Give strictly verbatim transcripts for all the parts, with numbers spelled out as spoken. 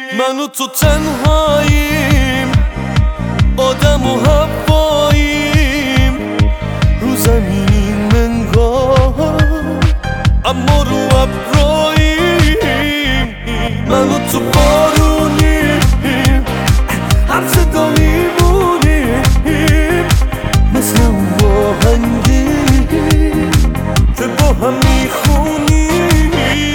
من و تو تنهاییم، آدم و هواییم، رو زمینیم منگار اما رو ابراییم. من و تو بارونیم، هم صدا میمونیم، مثل اون آهنگی که با هم میخونیم.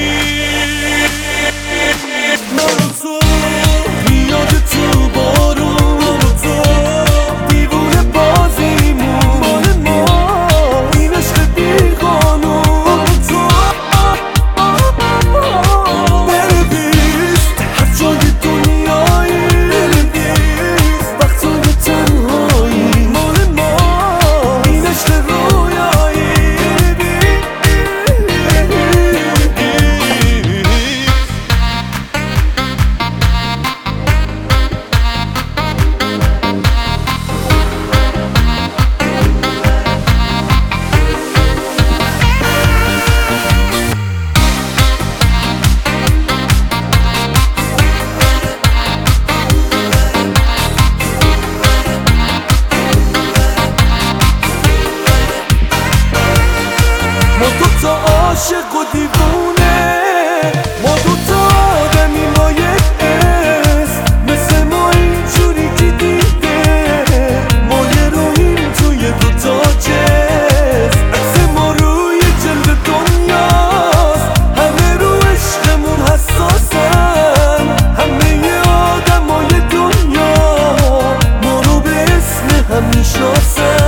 من و تو میاد تو بارون، من و تو دیوونه بازیمون، مال ما این عشق بیقانون. من و تو بنویس هر جای دنیایی، بنویس وقتای تنهایی، مال ما این عشق رویایی. ما دوتا عاشق و دیوونه، ما دوتا آدمی با یک اسم، مثل ما اینجوری که دیده ما یه رویم توی دوتا جسم. عکس ما روی جلد دنیاست، همه رو عشقمون حساسن، همه آدمای دنیا ما رو به اسم هم میشناسن.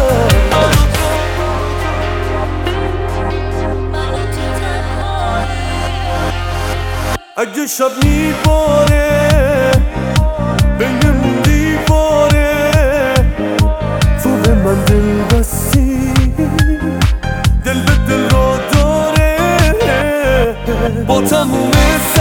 اگه شب میباره بینمون دیواره، تو به من دل بستی، دل به دل را داره، با تموم